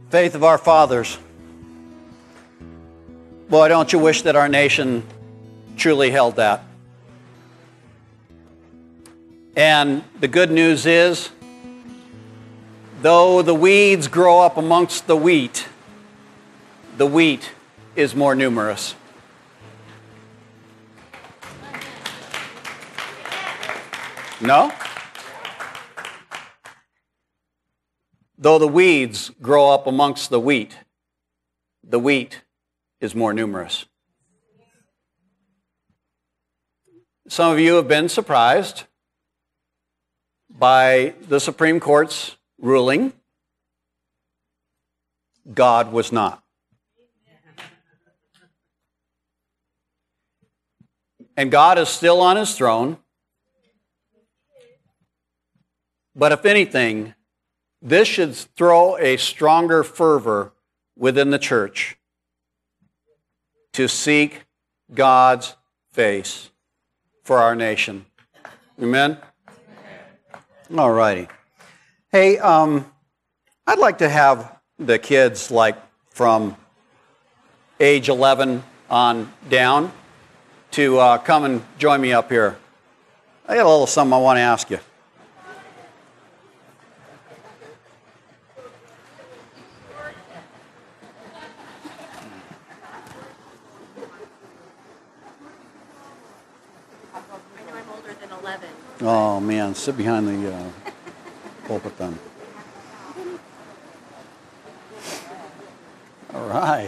Faith of our fathers. Boy, don't you wish that our nation truly held that? And the good news is, though the weeds grow up amongst the wheat is more numerous. No? Though the weeds grow up amongst the wheat is more numerous. Some of you have been surprised by the Supreme Court's ruling. God was not. And God is still on his throne. But if anything, this should throw a stronger fervor within the church to seek God's face for our nation. Amen? All righty. Hey, I'd like to have the kids like from age 11 on down to come and join me up here. I got a little something I want to ask you. Oh, man, sit behind the pulpit then. All right.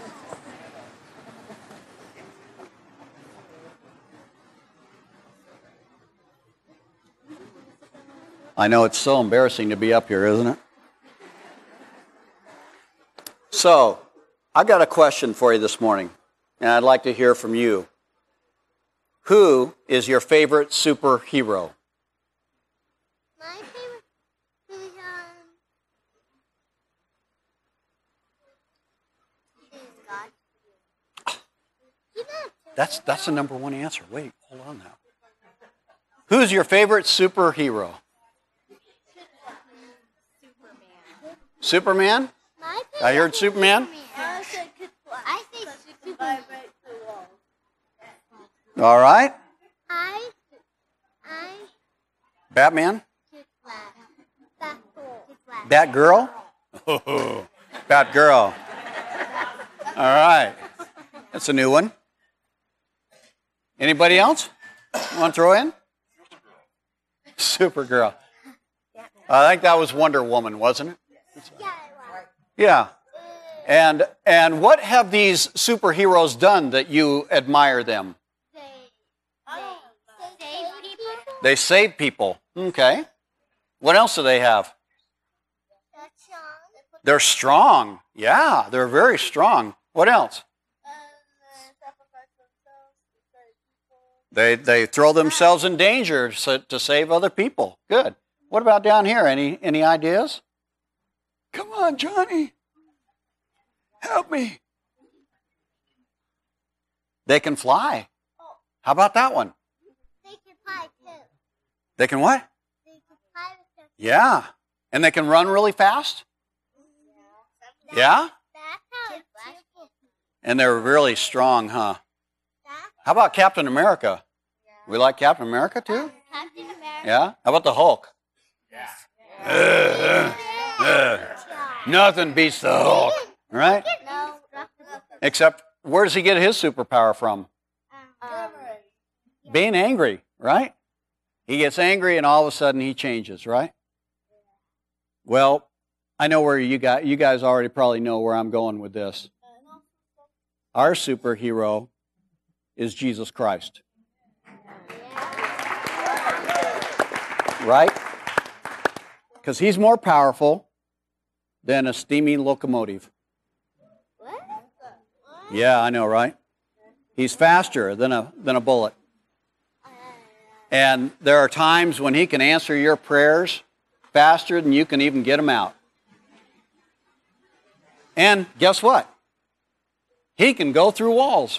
I know it's so embarrassing to be up here, isn't it? So, I got a question for you this morning, and I'd like to hear from you. Who is your favorite superhero? My favorite is God. That's the number one answer. Wait, hold on now. Who's your favorite superhero? Superman? I heard Superman. I say Superman. All right. I Batman? Batgirl. Batgirl? Oh, Batgirl. All right. That's a new one. Anybody else? Want to throw in? Supergirl. I think that was Wonder Woman, wasn't it? Yeah. And what have these superheroes done that you admire them? They save people. Okay. What else do they have? They're strong. Yeah, they're very strong. What else? They throw themselves in danger to save other people. Good. What about down here? Any ideas? Come on, Johnny. Help me. They can fly. How about that one? They can fly too. They can what? They can fly with them. Yeah. And they can run really fast? Yeah? That's how it's And they're really strong, huh? How about Captain America? We like Captain America too? Captain America. Yeah? How about the Hulk? Nothing beats the Hulk, right? No. Except, where does he get his superpower from? Being angry, right? He gets angry and all of a sudden he changes, right? Well, I know where you guys already probably know where I'm going with this. Our superhero is Jesus Christ. Right? Because he's more powerful than a steaming locomotive. What? Yeah, I know, right? He's faster than a bullet. And there are times when he can answer your prayers faster than you can even get them out. And guess what? He can go through walls.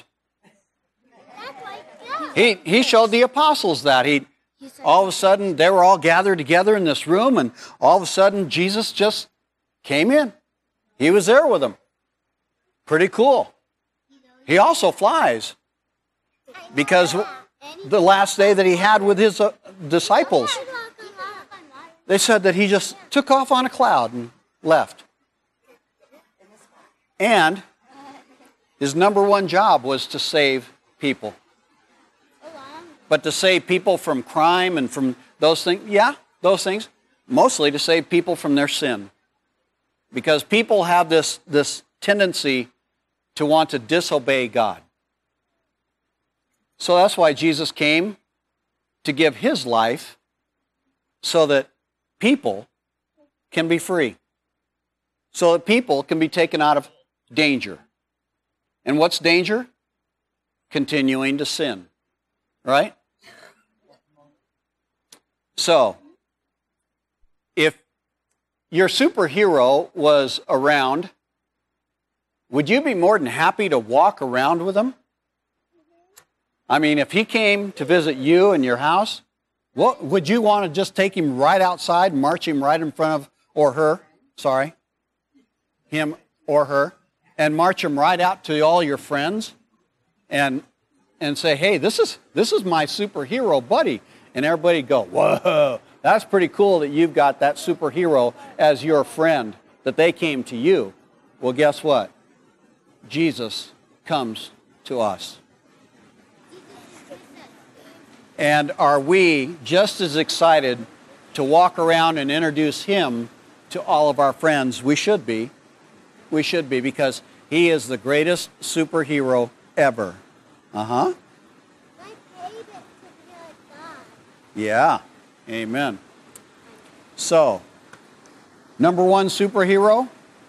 He showed the apostles that. All of a sudden, they were all gathered together in this room, and all of a sudden, Jesus just came in. He was there with them. Pretty cool. He also flies because the last day that he had with his disciples, they said that he just took off on a cloud and left. And his number one job was to save people. But to save people from crime and from those things, yeah, those things, mostly to save people from their sin. Because people have this tendency to want to disobey God. So that's why Jesus came to give his life so that people can be free. So that people can be taken out of danger. And what's danger? Continuing to sin. Right? So, if your superhero was around, would you be more than happy to walk around with him? I mean, if he came to visit you in your house, what would you want to just take him right outside and march him right in front of, or her, sorry, him or her, and march him right out to all your friends and say, hey, this is my superhero buddy. And everybody go, whoa, that's pretty cool that you've got that superhero as your friend, that they came to you. Well, guess what? Jesus comes to us. And are we just as excited to walk around and introduce him to all of our friends? We should be. We should be, because he is the greatest superhero ever. Uh-huh. Yeah. Amen. So, number one superhero,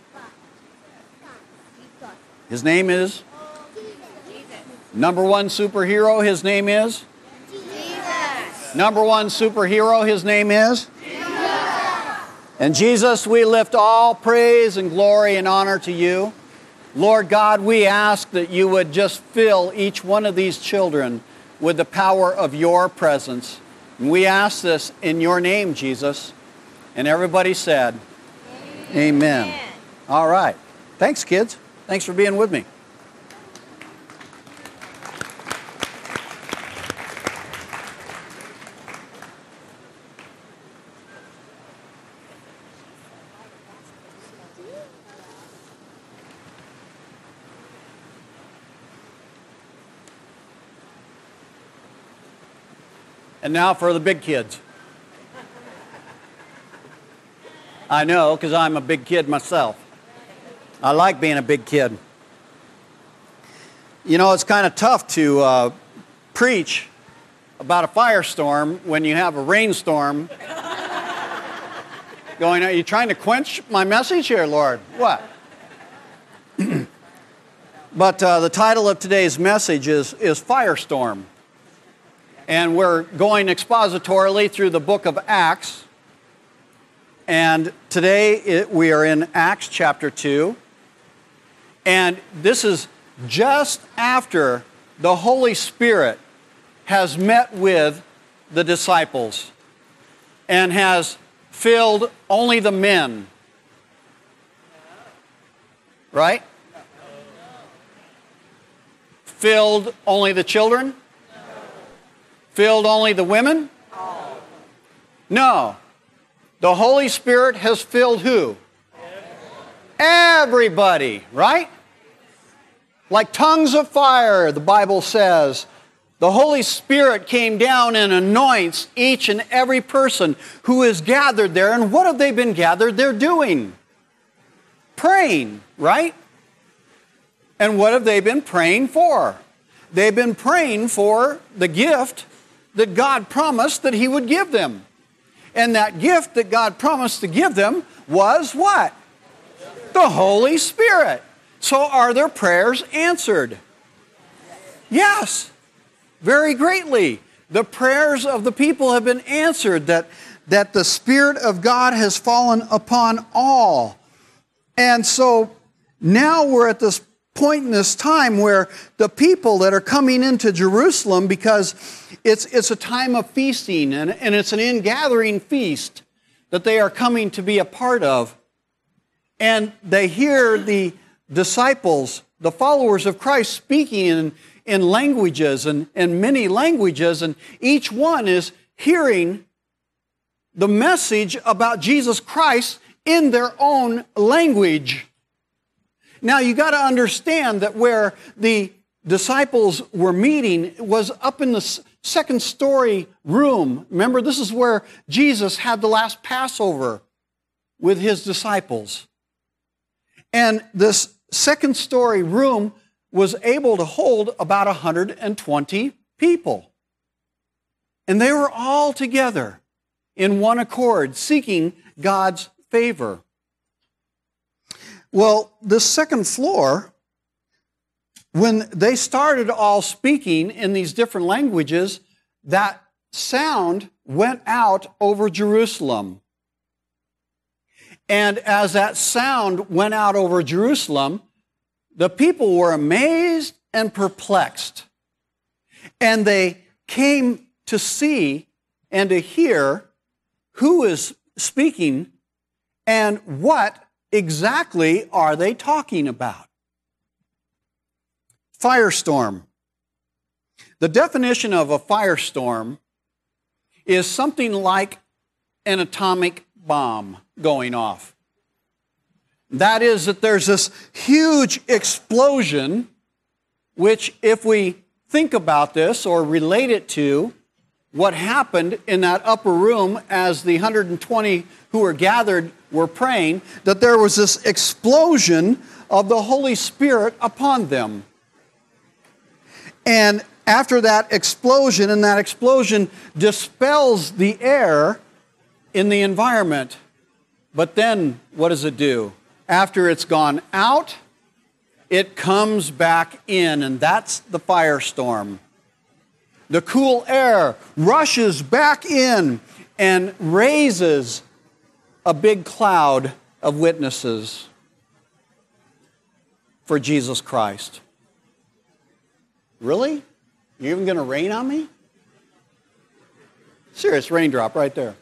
his name is? Number one superhero, his name is? Jesus. Number one superhero, his name is? Jesus. And Jesus, we lift all praise and glory and honor to you. Lord God, we ask that you would just fill each one of these children with the power of your presence. And we ask this in your name, Jesus. And everybody said, Amen. All right. Thanks, kids. Thanks for being with me. And now for the big kids. I know, because I'm a big kid myself. I like being a big kid. You know, it's kind of tough to preach about a firestorm when you have a rainstorm going on. Are you trying to quench my message here, Lord? What? But the title of today's message is Firestorm. And we're going expositorily through the book of Acts. And today we are in Acts chapter 2. And this is just after the Holy Spirit has met with the disciples and has filled only the men. Right? Filled only the children? Filled only the women? No. The Holy Spirit has filled who? Everybody, right? Like tongues of fire, the Bible says. The Holy Spirit came down and anoints each and every person who is gathered there. And what have they been gathered? They're doing? Praying, right? And what have they been praying for? They've been praying for the gift that God promised that He would give them. And that gift that God promised to give them was what? The Holy Spirit. So are their prayers answered? Yes, very greatly. The prayers of the people have been answered, that the Spirit of God has fallen upon all. And so now we're at this point in this time where the people that are coming into Jerusalem, because it's a time of feasting and it's an ingathering feast that they are coming to be a part of. And they hear the disciples, the followers of Christ, speaking in languages and many languages, and each one is hearing the message about Jesus Christ in their own language. Now you got to understand that where the disciples were meeting was up in the second story room. Remember, this is where Jesus had the last Passover with his disciples. And this second story room was able to hold about 120 people. And they were all together in one accord, seeking God's favor. Well, the second floor, when they started all speaking in these different languages, that sound went out over Jerusalem. And as that sound went out over Jerusalem, the people were amazed and perplexed. And they came to see and to hear who is speaking and what exactly are they talking about. Firestorm. The definition of a firestorm is something like an atomic bomb going off. That is, that there's this huge explosion, which if we think about this or relate it to what happened in that upper room as the 120 who were gathered were praying, that there was this explosion of the Holy Spirit upon them. And after that explosion, and that explosion dispels the air in the environment. But then, what does it do? After it's gone out, it comes back in, and that's the firestorm. The cool air rushes back in and raises a big cloud of witnesses for Jesus Christ. Really? You're even going to rain on me? Serious raindrop right there.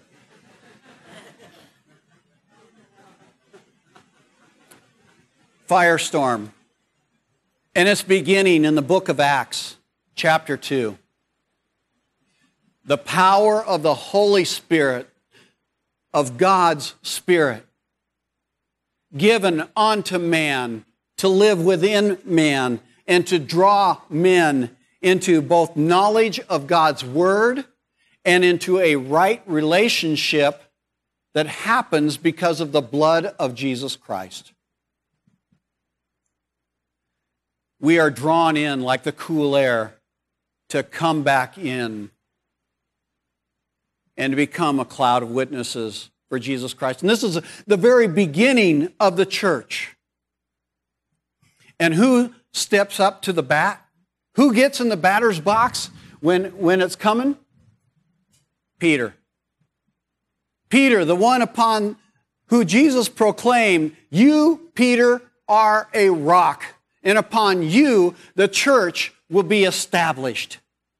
Firestorm. And it's beginning in the book of Acts, chapter 2. The power of the Holy Spirit, of God's Spirit, given unto man to live within man and to draw men into both knowledge of God's Word and into a right relationship that happens because of the blood of Jesus Christ. We are drawn in like the cool air to come back in and to become a cloud of witnesses for Jesus Christ. And this is the very beginning of the church. And who steps up to the bat? Who gets in the batter's box when it's coming? Peter. Peter, the one upon who Jesus proclaimed, "You, Peter, are a rock, and upon you the church will be established."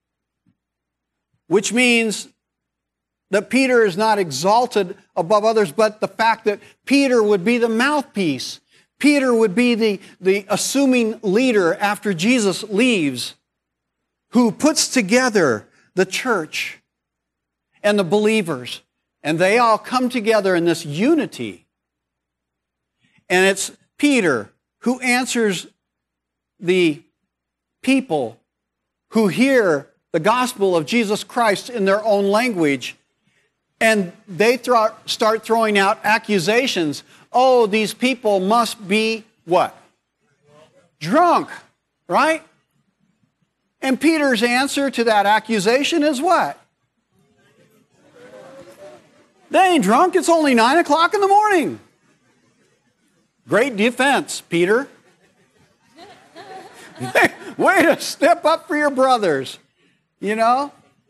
Which means that Peter is not exalted above others, but the fact that Peter would be the mouthpiece. Peter would be the assuming leader after Jesus leaves, who puts together the church and the believers. And they all come together in this unity. And it's Peter who answers the people who hear the gospel of Jesus Christ in their own language. And they start throwing out accusations. Oh, these people must be what? Drunk, right? And Peter's answer to that accusation is what? They ain't drunk. It's only 9 o'clock in the morning. Great defense, Peter. Way to step up for your brothers, you know?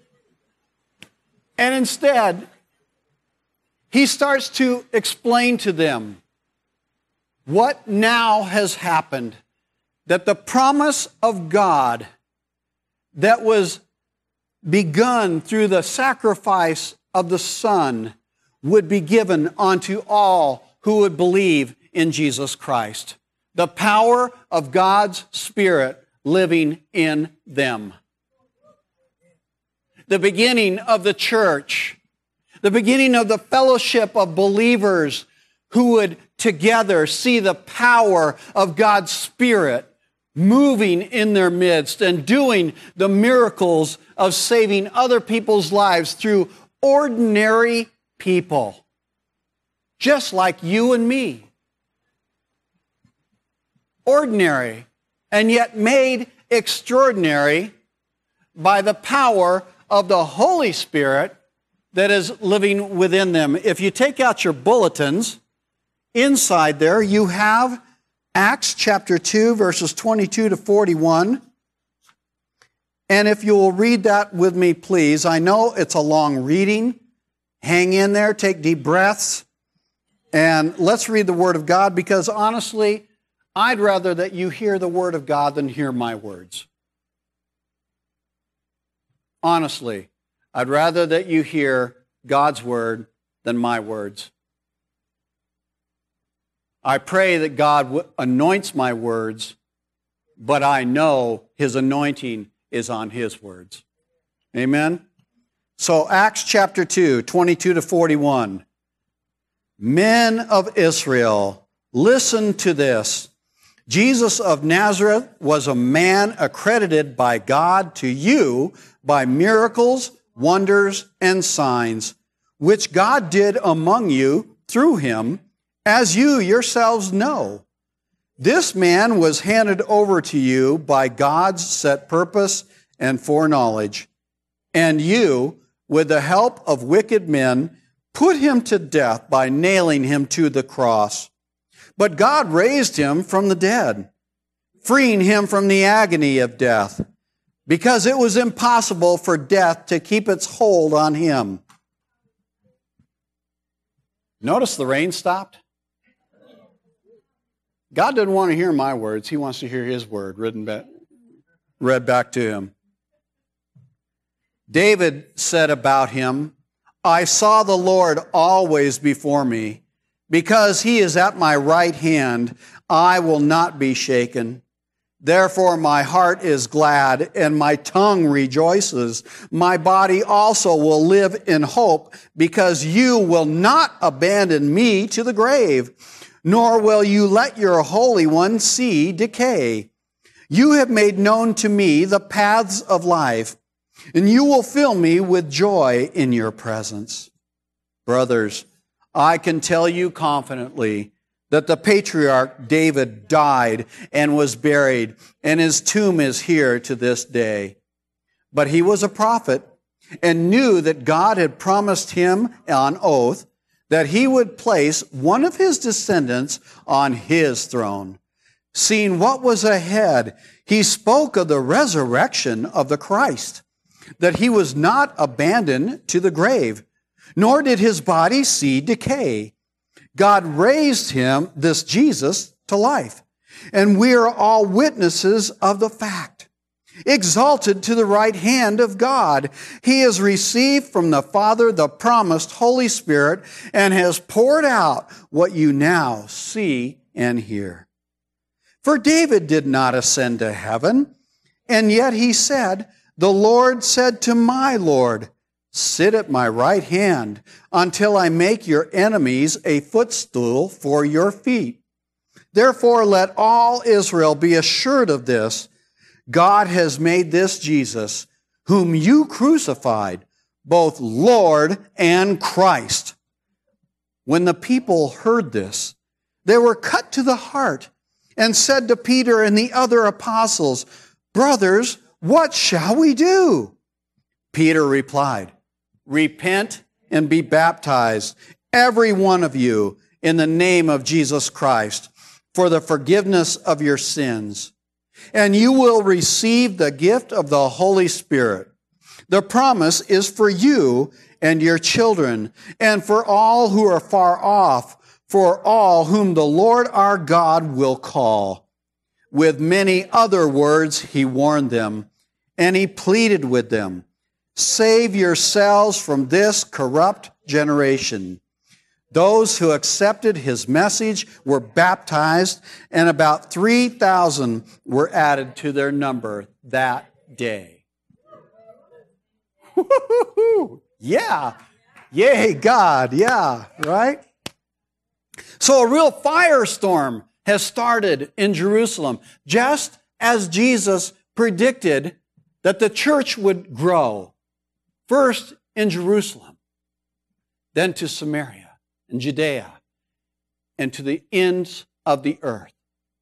And instead, he starts to explain to them what now has happened. That the promise of God that was begun through the sacrifice of the Son would be given unto all who would believe in Jesus Christ. The power of God's Spirit living in them. The beginning of the church, the beginning of the fellowship of believers who would together see the power of God's Spirit moving in their midst and doing the miracles of saving other people's lives through ordinary people, just like you and me. Ordinary, and yet made extraordinary by the power of the Holy Spirit that is living within them. If you take out your bulletins, inside there you have Acts chapter 2, verses 22 to 41. And if you will read that with me, please. I know it's a long reading. Hang in there, take deep breaths, and let's read the Word of God, because honestly, I'd rather that you hear the Word of God than hear my words. Honestly, I'd rather that you hear God's Word than my words. I pray that God anoints my words, but I know His anointing is on His words. Amen? So Acts chapter 2, 22 to 41. Men of Israel, listen to this. Jesus of Nazareth was a man accredited by God to you by miracles, wonders, and signs, which God did among you through him, as you yourselves know. This man was handed over to you by God's set purpose and foreknowledge, and you, with the help of wicked men, put him to death by nailing him to the cross. But God raised him from the dead, freeing him from the agony of death, because it was impossible for death to keep its hold on him. Notice the rain stopped. God didn't want to hear my words. He wants to hear His word read back to him. David said about him, I saw the Lord always before me. Because He is at my right hand, I will not be shaken. Therefore my heart is glad and my tongue rejoices. My body also will live in hope, because you will not abandon me to the grave, nor will you let your Holy One see decay. You have made known to me the paths of life, and you will fill me with joy in your presence. Brothers, I can tell you confidently that the patriarch David died and was buried, and his tomb is here to this day. But he was a prophet and knew that God had promised him on oath that He would place one of his descendants on his throne. Seeing what was ahead, he spoke of the resurrection of the Christ, that He was not abandoned to the grave, nor did His body see decay. God raised Him, this Jesus, to life, and we are all witnesses of the fact. Exalted to the right hand of God, He has received from the Father the promised Holy Spirit and has poured out what you now see and hear. For David did not ascend to heaven, and yet he said, the Lord said to my Lord, sit at my right hand until I make your enemies a footstool for your feet. Therefore, let all Israel be assured of this. God has made this Jesus, whom you crucified, both Lord and Christ. When the people heard this, they were cut to the heart and said to Peter and the other apostles, brothers, what shall we do? Peter replied, repent and be baptized, every one of you, in the name of Jesus Christ, for the forgiveness of your sins. And you will receive the gift of the Holy Spirit. The promise is for you and your children, and for all who are far off, for all whom the Lord our God will call. With many other words he warned them, and he pleaded with them, save yourselves from this corrupt generation. Those who accepted his message were baptized, and about 3,000 were added to their number that day. Yeah. Yay, God. Yeah, right? So a real firestorm has started in Jerusalem, just as Jesus predicted that the church would grow. First in Jerusalem, then to Samaria and Judea, and to the ends of the earth.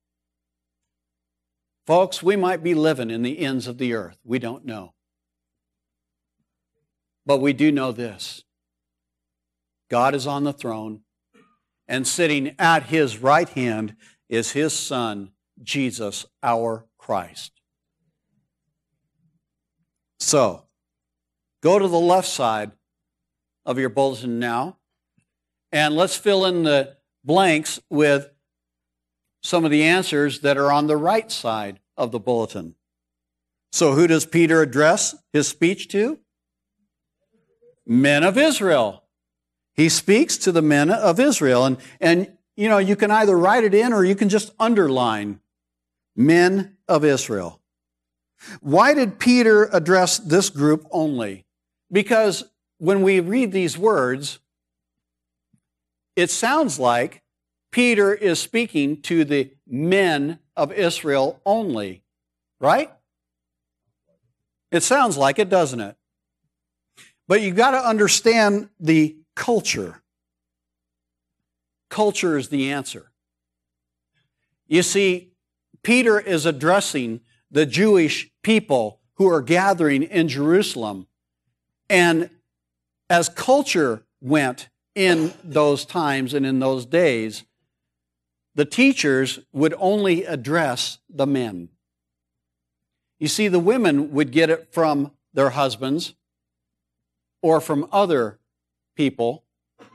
Folks, we might be living in the ends of the earth. We don't know. But we do know this. God is on the throne, and sitting at his right hand is his Son, Jesus, our Christ. So, go to the left side of your bulletin now, and let's fill in the blanks with some of the answers that are on the right side of the bulletin. So who does Peter address his speech to? Men of Israel. He speaks to the men of Israel. And you know, you can either write it in or you can just underline men of Israel. Why did Peter address this group only? Because when we read these words, it sounds like Peter is speaking to the men of Israel only, right? It sounds like it, doesn't it? But you've got to understand the culture. Culture is the answer. You see, Peter is addressing the Jewish people who are gathering in Jerusalem. And as culture went in those times and in those days, the teachers would only address the men. You see, the women would get it from their husbands or from other people.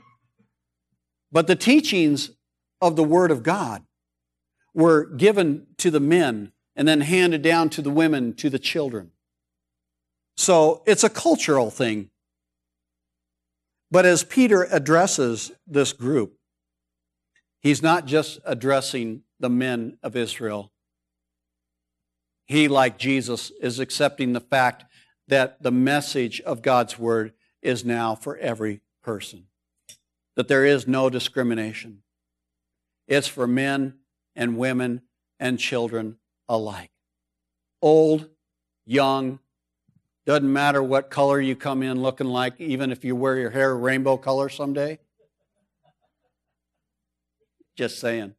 But the teachings of the Word of God were given to the men and then handed down to the women, to the children. So it's a cultural thing. But as Peter addresses this group, he's not just addressing the men of Israel. He, like Jesus, is accepting the fact that the message of God's Word is now for every person. That there is no discrimination. It's for men and women and children alike. Old, young, doesn't matter what color you come in looking like, even if you wear your hair rainbow color someday. Just saying.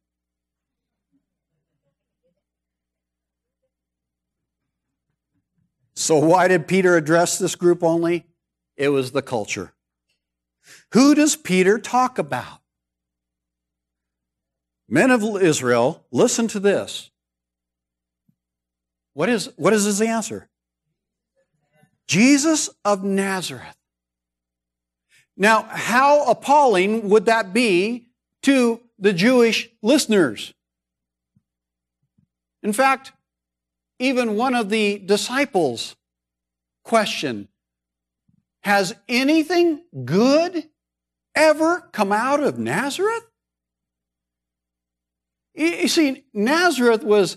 So why did Peter address this group only? It was the culture. Who does Peter talk about? Men of Israel, listen to this. What is his answer? Jesus of Nazareth. Now, how appalling would that be to the Jewish listeners? In fact, even one of the disciples questioned, has anything good ever come out of Nazareth? You see, Nazareth was,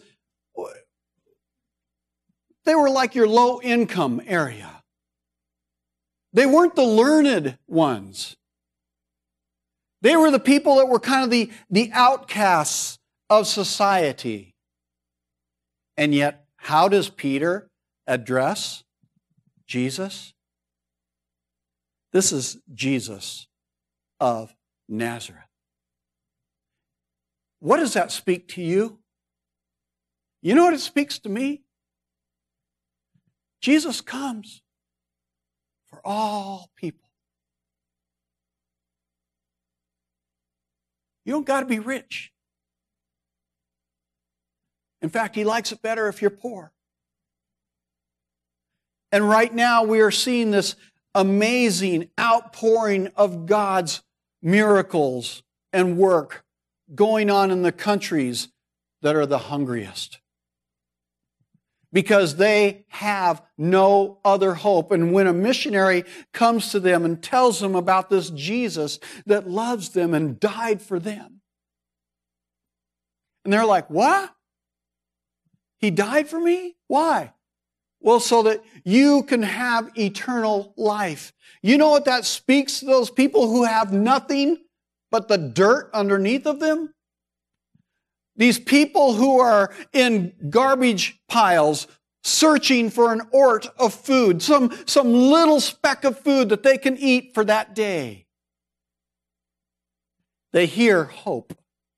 they were like your low-income area. They weren't the learned ones. They were the people that were kind of the outcasts of society. And yet, how does Peter address Jesus? This is Jesus of Nazareth. What does that speak to you? You know what it speaks to me? Jesus comes for all people. You don't got to be rich. In fact, He likes it better if you're poor. And right now we are seeing this amazing outpouring of God's miracles and work going on in the countries that are the hungriest. because they have no other hope. And when a missionary comes to them and tells them about this Jesus that loves them and died for them, and they're like, what? He died for me? Why? Well, so that you can have eternal life. You know what that speaks to those people who have nothing but the dirt underneath of them? These people who are in garbage piles searching for an ort of food, some little speck of food that they can eat for that day. They hear hope.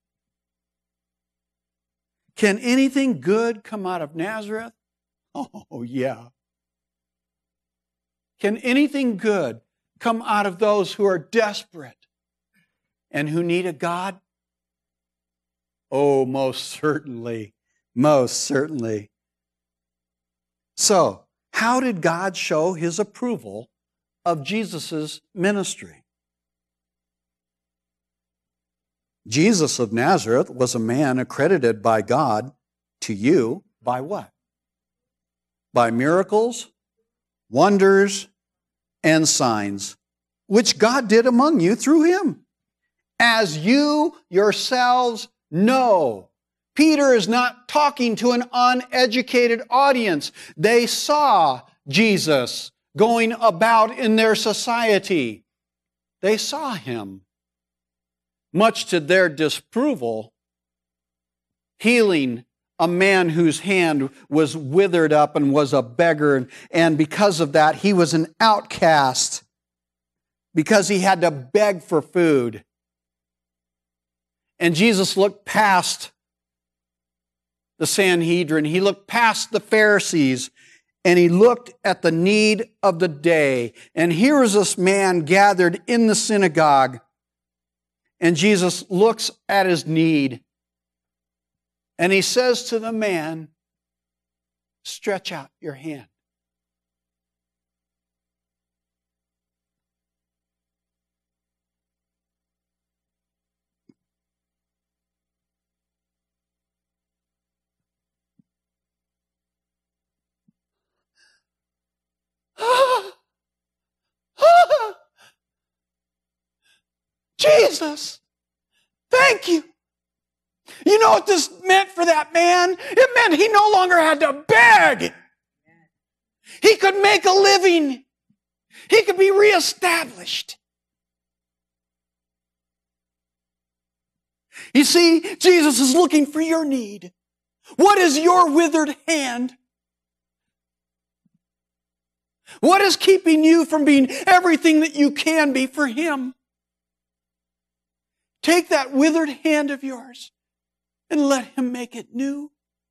Can anything good come out of Nazareth? Oh, yeah. Can anything good come out of those who are desperate and who need a God? Oh, most certainly. Most certainly. So, how did God show His approval of Jesus' ministry? Jesus of Nazareth was a man accredited by God to you by what? By miracles, wonders, and signs, which God did among you through Him, as you yourselves know. Peter is not talking to an uneducated audience. They saw Jesus going about in their society. They saw Him. Much to their disapproval, healing a man whose hand was withered up and was a beggar. And because of that, he was an outcast because he had to beg for food. And Jesus looked past the Sanhedrin. He looked past the Pharisees, and He looked at the need of the day. And here is this man gathered in the synagogue, and Jesus looks at his need, and He says to the man, stretch out your hand. Jesus, thank you. You know what this meant for that man? It meant he no longer had to beg. He could make a living. He could be reestablished. You see, Jesus is looking for your need. What is your withered hand? What is keeping you from being everything that you can be for Him? Take that withered hand of yours and let Him make it new.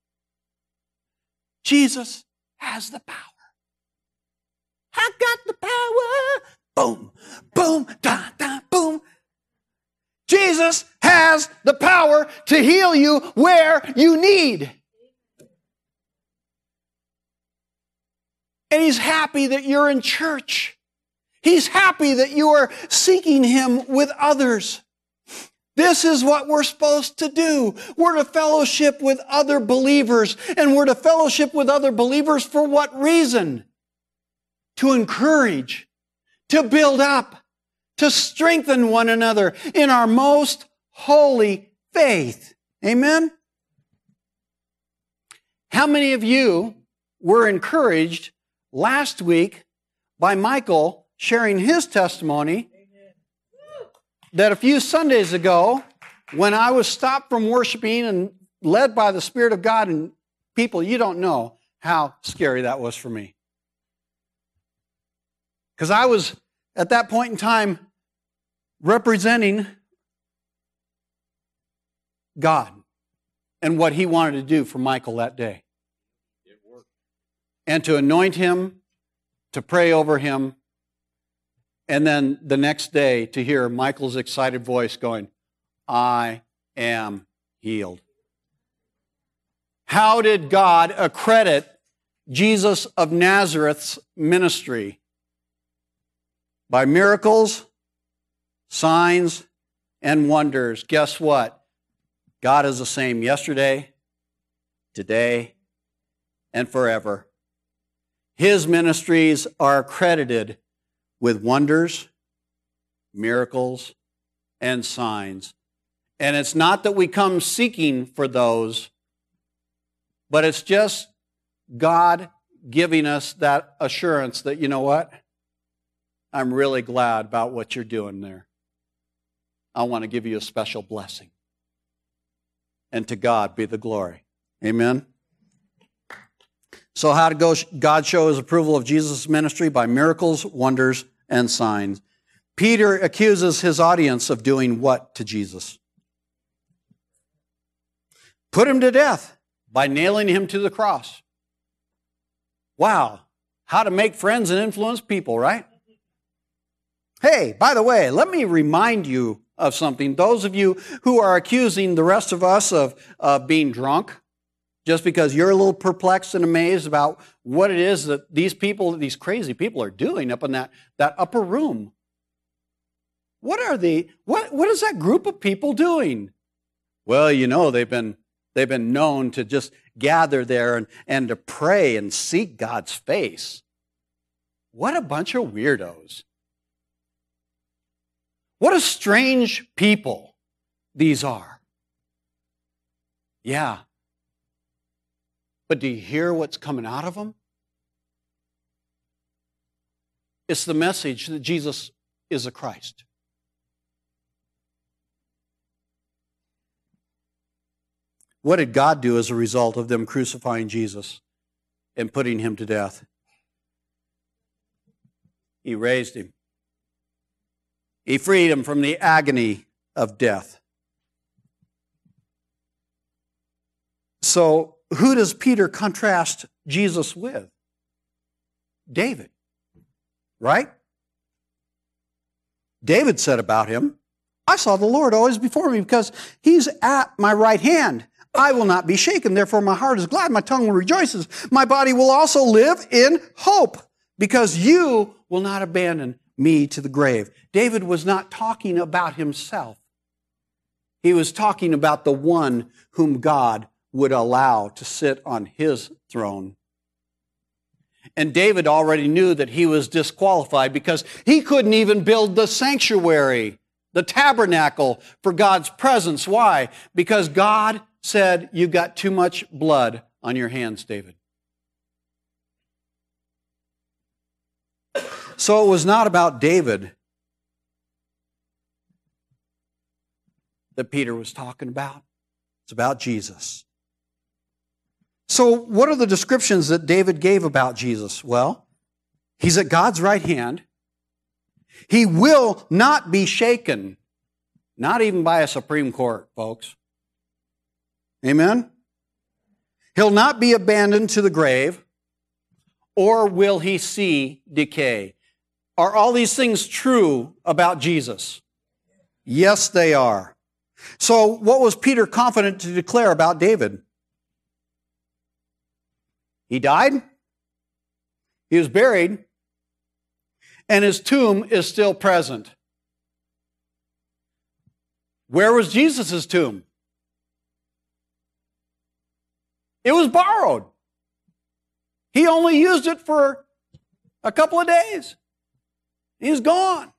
Jesus has the power. I got the power. Boom, boom, da, da, boom. Jesus has the power to heal you where you need. And He's happy that you're in church. He's happy that you are seeking Him with others. This is what we're supposed to do. We're to fellowship with other believers. And we're to fellowship with other believers for what reason? To encourage, to build up, to strengthen one another in our most holy faith. Amen? How many of you were encouraged last week by Michael sharing his testimony that a few Sundays ago, when I was stopped from worshiping and led by the Spirit of God, and people, you don't know how scary that was for me. Because I was, at that point in time, representing God and what He wanted to do for Michael that day. And to anoint him, to pray over him, and then the next day to hear Michael's excited voice going, I am healed. How did God accredit Jesus of Nazareth's ministry? By miracles, signs, and wonders. Guess what? God is the same yesterday, today, and forever. His ministries are credited with wonders, miracles, and signs. And it's not that we come seeking for those, but it's just God giving us that assurance that, you know what? I'm really glad about what you're doing there. I want to give you a special blessing. And to God be the glory. Amen? So how did God show his approval of Jesus' ministry? By miracles, wonders, and signs. Peter accuses his audience of doing what to Jesus? Put him to death by nailing him to the cross. Wow, how to make friends and influence people, right? Hey, by the way, let me remind you of something. Those of you who are accusing the rest of us of being drunk, just because you're a little perplexed and amazed about what it is that these crazy people are doing up in that upper room. What are they? What is that group of people doing? Well, you know, they've been known to just gather there and to pray and seek God's face. What a bunch of weirdos. What a strange people these are. Yeah. But do you hear what's coming out of them? It's the message that Jesus is a Christ. What did God do as a result of them crucifying Jesus and putting him to death? He raised him. He freed him from the agony of death. So, who does Peter contrast Jesus with? David, right? David said about him, I saw the Lord always before me because he's at my right hand. I will not be shaken. Therefore, my heart is glad. My tongue rejoices. My body will also live in hope because you will not abandon me to the grave. David was not talking about himself. He was talking about the one whom God would allow to sit on his throne. And David already knew that he was disqualified because he couldn't even build the sanctuary, the tabernacle for God's presence. Why? Because God said, you've got too much blood on your hands, David. So it was not about David that Peter was talking about. It's about Jesus. So what are the descriptions that David gave about Jesus? Well, he's at God's right hand. He will not be shaken, not even by a Supreme Court, folks. Amen? He'll not be abandoned to the grave, or will he see decay. Are all these things true about Jesus? Yes, they are. So what was Peter confident to declare about David? He died, he was buried, and his tomb is still present. Where was Jesus' tomb? It was borrowed. He only used it for a couple of days. He's gone.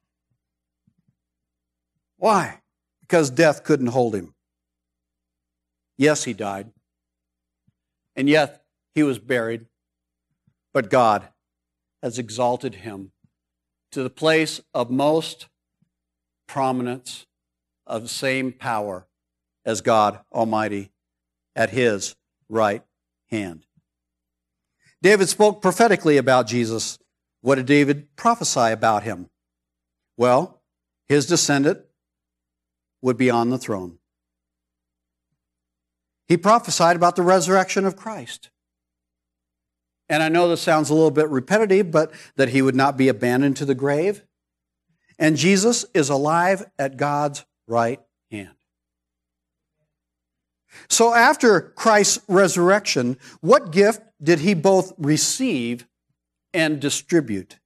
Why? Because death couldn't hold him. Yes, he died. And yet, he was buried. But God has exalted him to the place of most prominence, of the same power as God Almighty at his right hand. David spoke prophetically about Jesus. What did David prophesy about him? Well, his descendant would be on the throne. He prophesied about the resurrection of Christ. And I know this sounds a little bit repetitive, but that he would not be abandoned to the grave. And Jesus is alive at God's right hand. So after Christ's resurrection, what gift did he both receive and distribute?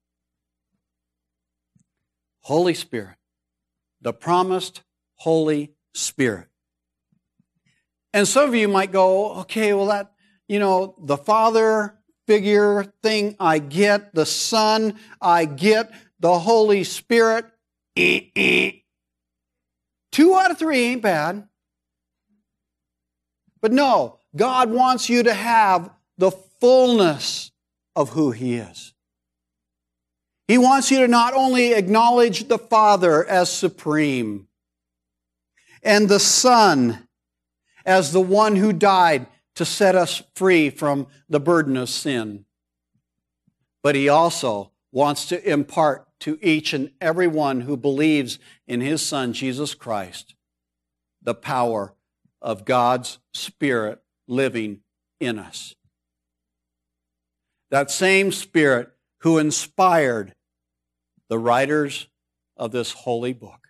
Holy Spirit, the promised Holy Spirit. And some of you might go, okay, well the Father figure thing I get, the Son I get, the Holy Spirit. 2 out of 3 ain't bad. But no, God wants you to have the fullness of who He is. He wants you to not only acknowledge the Father as supreme and the Son as the one who died to set us free from the burden of sin, but He also wants to impart to each and every one who believes in His Son, Jesus Christ, the power of God's Spirit living in us. That same Spirit who inspired the writers of this holy book.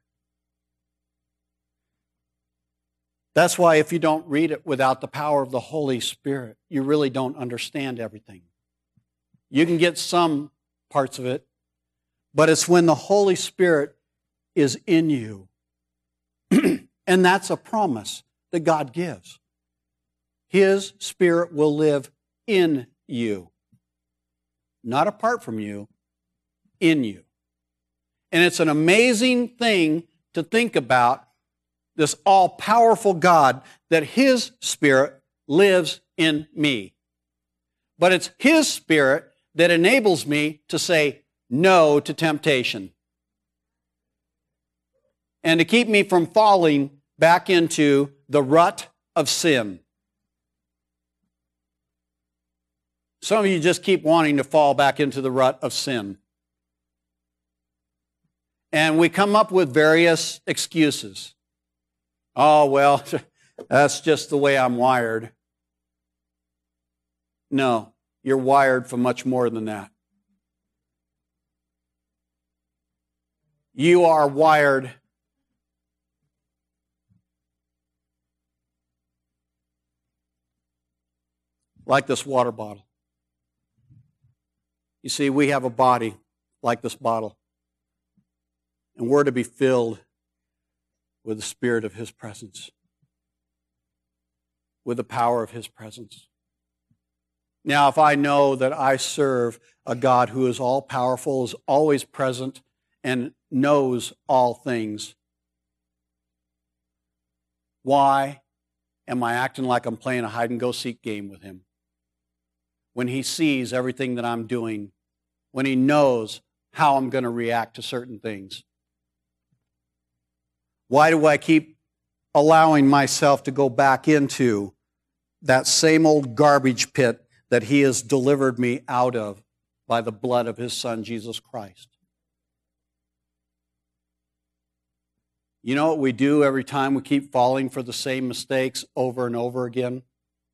That's why if you don't read it without the power of the Holy Spirit, you really don't understand everything. You can get some parts of it, but it's when the Holy Spirit is in you. And that's a promise that God gives. His Spirit will live in you. Not apart from you, in you. And it's an amazing thing to think about, this all-powerful God, that His Spirit lives in me. But it's His Spirit that enables me to say no to temptation and to keep me from falling back into the rut of sin. Some of you just keep wanting to fall back into the rut of sin. And we come up with various excuses. Oh, well, that's just the way I'm wired. No, you're wired for much more than that. You are wired like this water bottle. You see, we have a body like this bottle, and we're to be filled with the Spirit of His presence, with the power of His presence. Now, if I know that I serve a God who is all-powerful, is always present, and knows all things, why am I acting like I'm playing a hide-and-go-seek game with Him? When He sees everything that I'm doing, when He knows how I'm going to react to certain things. Why do I keep allowing myself to go back into that same old garbage pit that He has delivered me out of by the blood of His Son, Jesus Christ? You know what we do every time we keep falling for the same mistakes over and over again?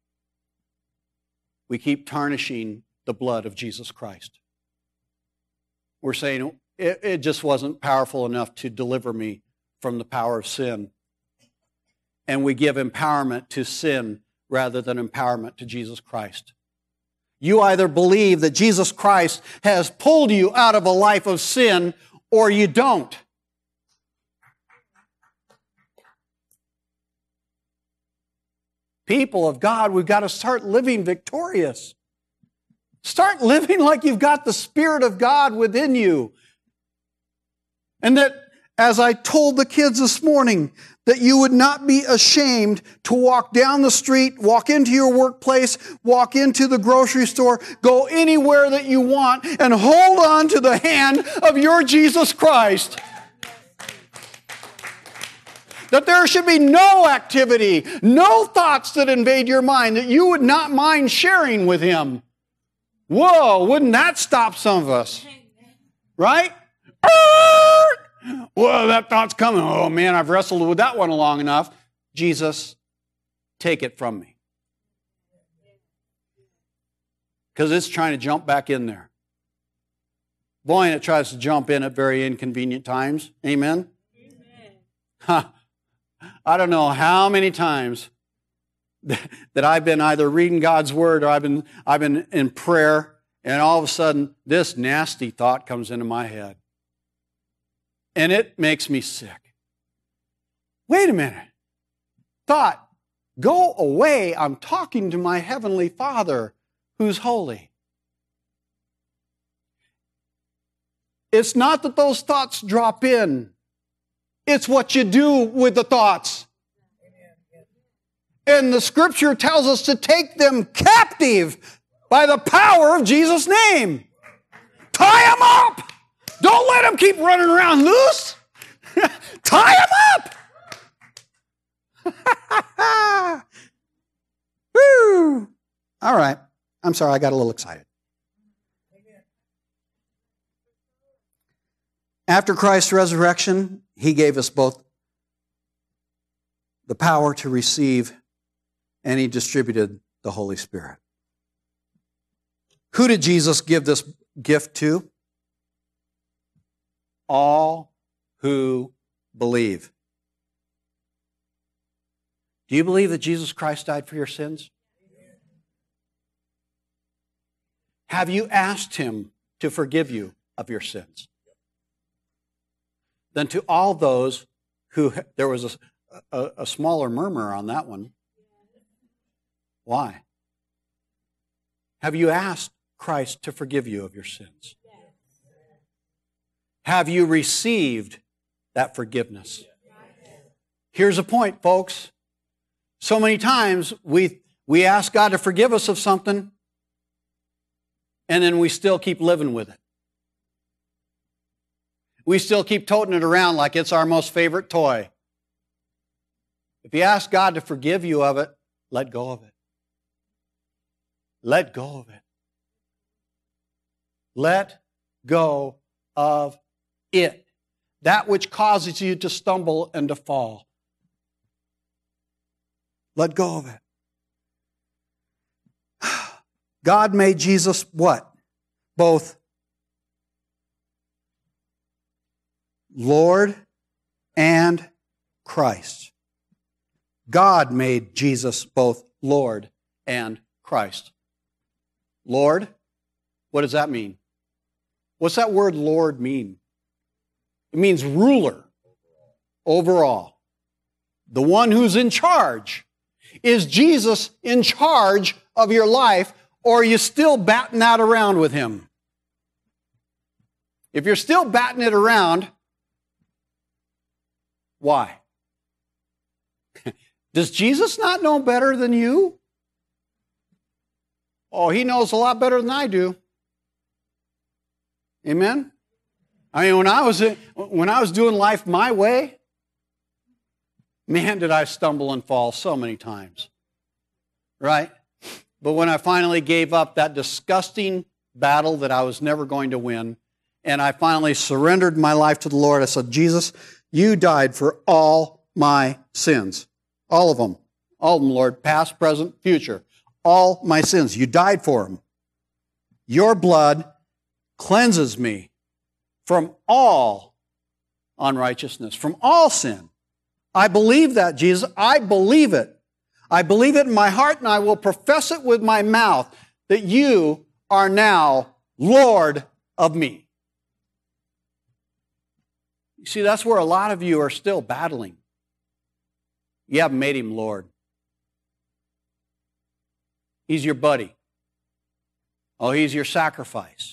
We keep tarnishing the blood of Jesus Christ. We're saying, it just wasn't powerful enough to deliver me from the power of sin. And we give empowerment to sin rather than empowerment to Jesus Christ. You either believe that Jesus Christ has pulled you out of a life of sin, or you don't. People of God, we've got to start living victorious. Start living like you've got the Spirit of God within you. And that, as I told the kids this morning, that you would not be ashamed to walk down the street, walk into your workplace, walk into the grocery store, go anywhere that you want, and hold on to the hand of your Jesus Christ. That there should be no activity, no thoughts that invade your mind that you would not mind sharing with Him. Whoa, wouldn't that stop some of us? Right? Whoa, that thought's coming. Oh man, I've wrestled with that one long enough. Jesus, take it from me. Because it's trying to jump back in there. Boy, and it tries to jump in at very inconvenient times. Amen? Huh. I don't know how many times that I've been either reading God's Word or I've been in prayer, and all of a sudden this nasty thought comes into my head. And it makes me sick. Wait a minute. Thought, Go away. I'm talking to my heavenly Father who's holy. It's not that those thoughts drop in. It's what you do with the thoughts. And the Scripture tells us to take them captive by the power of Jesus' name. Tie them up. Don't let them keep running around loose. Tie them up. Woo. All right. I'm sorry, I got a little excited. After Christ's resurrection, He gave us both the power to receive and He distributed the Holy Spirit. Who did Jesus give this gift to? All who believe. Do you believe that Jesus Christ died for your sins? Have you asked Him to forgive you of your sins? Then to all those who, there was a smaller murmur on that one. Why? Have you asked Christ to forgive you of your sins? Have you received that forgiveness? Here's a point, folks. So many times we ask God to forgive us of something, and then we still keep living with it. We still keep toting it around like it's our most favorite toy. If you ask God to forgive you of it, let go of it. Let go of it. Let go of it. That which causes you to stumble and to fall. Let go of it. God made Jesus what? Both Lord and Christ. God made Jesus both Lord and Christ. Lord, what does that mean? What's that word Lord mean? It means ruler, overall. The one who's in charge. Is Jesus in charge of your life, or are you still batting that around with Him? If you're still batting it around, why? Does Jesus not know better than you? Oh, He knows a lot better than I do. Amen? I mean, when I was doing life my way, man, did I stumble and fall so many times. Right? But when I finally gave up that disgusting battle that I was never going to win, and I finally surrendered my life to the Lord, I said, Jesus, You died for all my sins. All of them. All of them, Lord. Past, present, future. All my sins. You died for them. Your blood cleanses me from all unrighteousness, from all sin. I believe that, Jesus. I believe it. I believe it in my heart, and I will profess it with my mouth that You are now Lord of me. You see, that's where a lot of you are still battling. You haven't made Him Lord. He's your buddy. Oh, He's your sacrifice.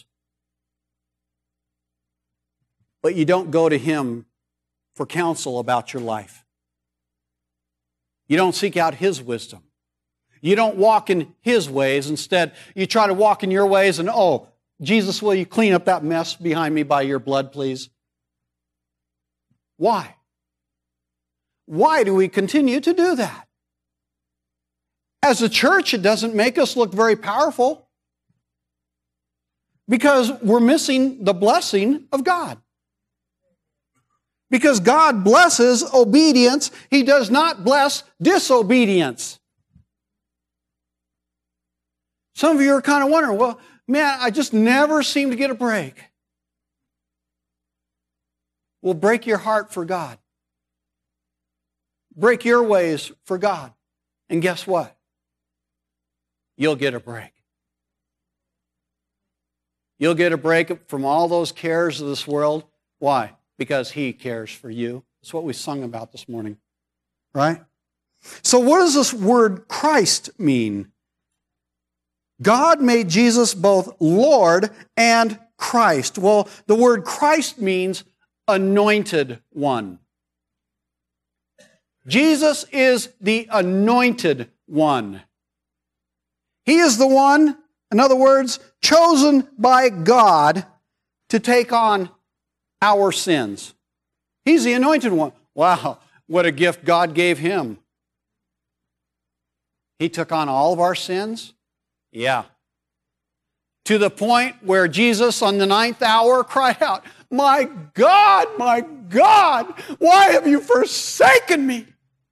But you don't go to Him for counsel about your life. You don't seek out His wisdom. You don't walk in His ways. Instead, you try to walk in your ways and, oh, Jesus, will You clean up that mess behind me by Your blood, please? Why? Why do we continue to do that? As a church, it doesn't make us look very powerful because we're missing the blessing of God. Because God blesses obedience, He does not bless disobedience. Some of you are kind of wondering, well, man, I just never seem to get a break. Well, break your heart for God. Break your ways for God. And guess what? You'll get a break. You'll get a break from all those cares of this world. Why? Because He cares for you. That's what we sung about this morning. Right? So what does this word Christ mean? God made Jesus both Lord and Christ. Well, the word Christ means anointed one. Jesus is the anointed one. He is the one, in other words, chosen by God to take on our sins. He's the anointed one. Wow, what a gift God gave him. He took on all of our sins? Yeah. To the point where Jesus on the 9th hour cried out, my God, why have you forsaken me?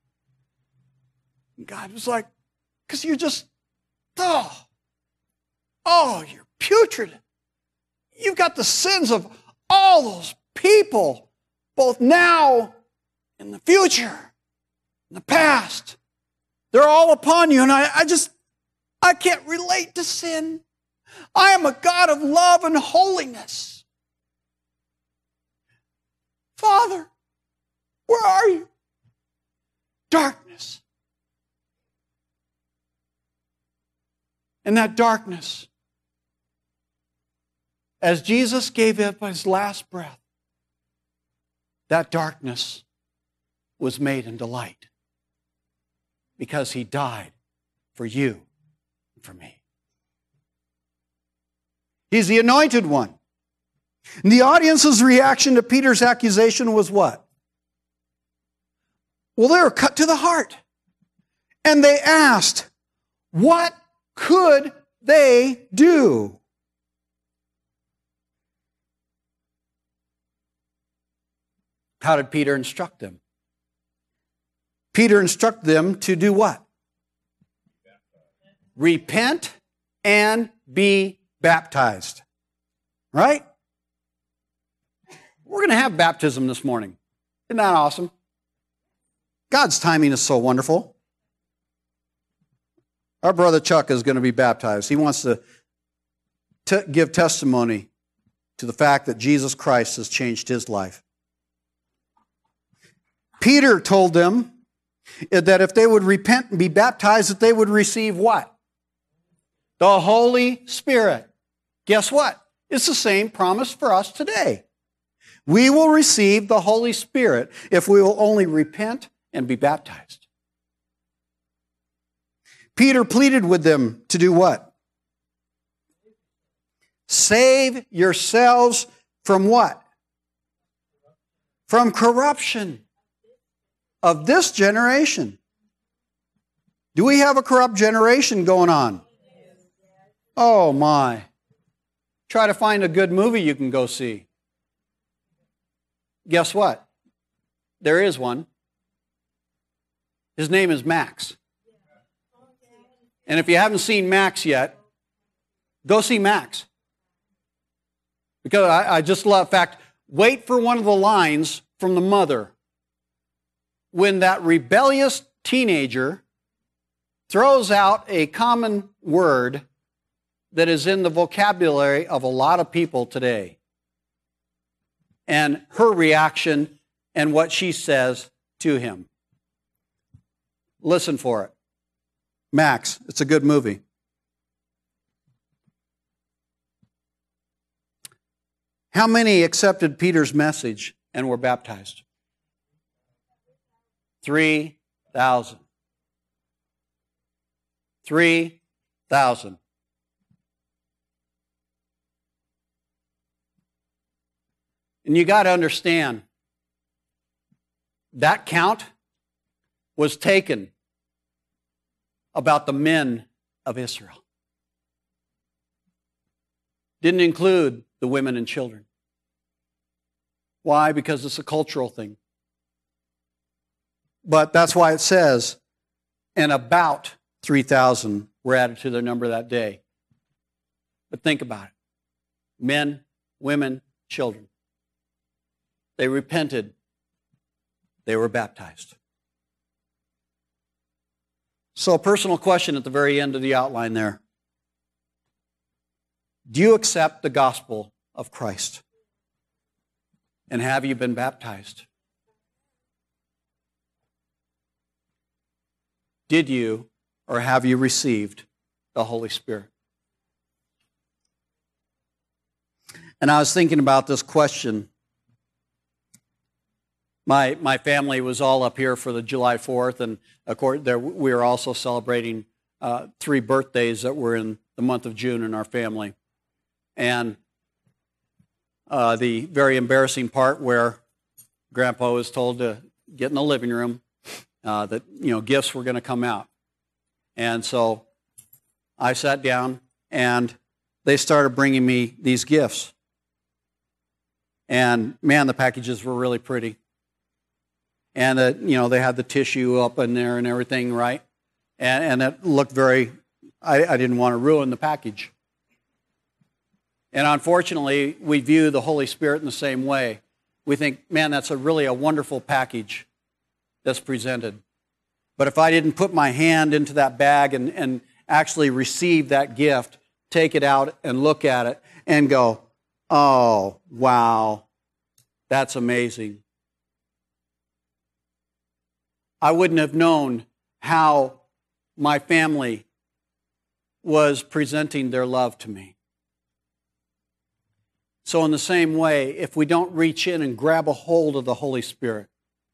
And God was like, because you're just, you're putrid. You've got the sins of all those people, both now and the future, in the past. They're all upon you, and I can't relate to sin. I am a God of love and holiness. Father, where are you? Darkness. And that darkness, as Jesus gave up his last breath, that darkness was made into light because he died for you and for me. He's the anointed one. And the audience's reaction to Peter's accusation was what? Well, they were cut to the heart. And they asked, what could they do? How did Peter instruct them? Peter instructed them to do what? Repent and be baptized. Right? We're going to have baptism this morning. Isn't that awesome? God's timing is so wonderful. Our brother Chuck is going to be baptized. He wants to give testimony to the fact that Jesus Christ has changed his life. Peter told them that if they would repent and be baptized, that they would receive what? The Holy Spirit. Guess what? It's the same promise for us today. We will receive the Holy Spirit if we will only repent and be baptized. Peter pleaded with them to do what? Save yourselves from what? From corruption of this generation. Do we have a corrupt generation going on? Oh my. Try to find a good movie you can go see. Guess what? There is one. His name is Max. And if you haven't seen Max yet, go see Max. Because I just love, in fact, wait for one of the lines from the mother. When that rebellious teenager throws out a common word that is in the vocabulary of a lot of people today. And her reaction and what she says to him. Listen for it. Max, it's a good movie. How many accepted Peter's message and were baptized? 3,000. 3,000. And you got to understand, that count was taken about the men of Israel. Didn't include the women and children. Why? Because it's a cultural thing. But that's why it says, and about 3,000 were added to their number that day. But think about it. Men, women, children. They repented. They were baptized. So a personal question at the very end of the outline there. Do you accept the gospel of Christ? And have you been baptized? did you or have you received the Holy Spirit? And I was thinking about this question. My family was all up here for the July 4th, and of course, we were also celebrating 3 birthdays that were in the month of June in our family. And the very embarrassing part where Grandpa was told to get in the living room, that gifts were going to come out. And so I sat down, and they started bringing me these gifts. And man, the packages were really pretty. And they had the tissue up in there and everything, right? And it looked very, I didn't want to ruin the package. And unfortunately, we view the Holy Spirit in the same way. We think, man, that's really a wonderful package that's presented. But if I didn't put my hand into that bag and actually receive that gift, take it out and look at it and go, oh, wow, that's amazing. I wouldn't have known how my family was presenting their love to me. So in the same way, if we don't reach in and grab a hold of the Holy Spirit,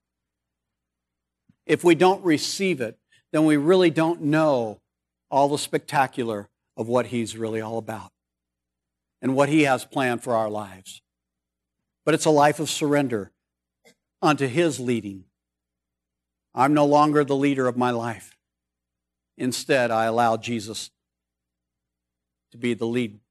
if we don't receive it, then we really don't know all the spectacular of what He's really all about and what He has planned for our lives. But it's a life of surrender unto His leading. I'm no longer the leader of my life. Instead, I allow Jesus to be the lead